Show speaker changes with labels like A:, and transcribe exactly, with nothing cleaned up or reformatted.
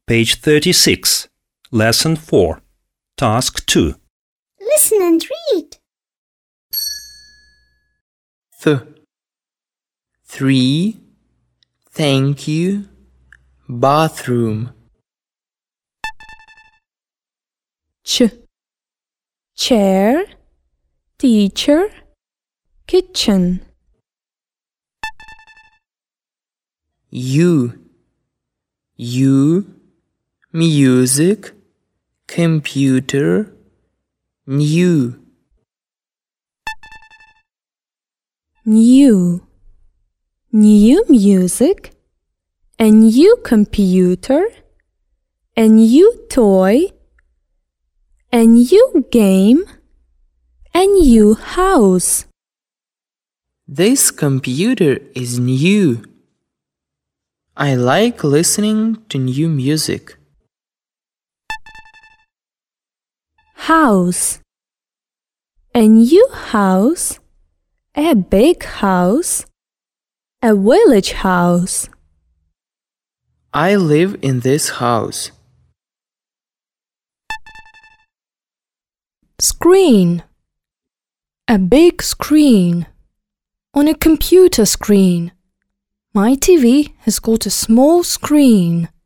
A: Page thirty-six, Lesson four, Task two.
B: Listen and read.
C: Th. Three. Thank you. Bathroom.
D: Ch. Chair, teacher, kitchen.
C: U. U. Music, computer, new.
D: New. New music, a new computer, a new toy, a new game, a new house.
C: This computer is new. I like listening to new music.
D: House. A new house, a big house, a village house.
C: I live in this house.
E: Screen. A big screen. On a computer screen. My T V has got a small screen.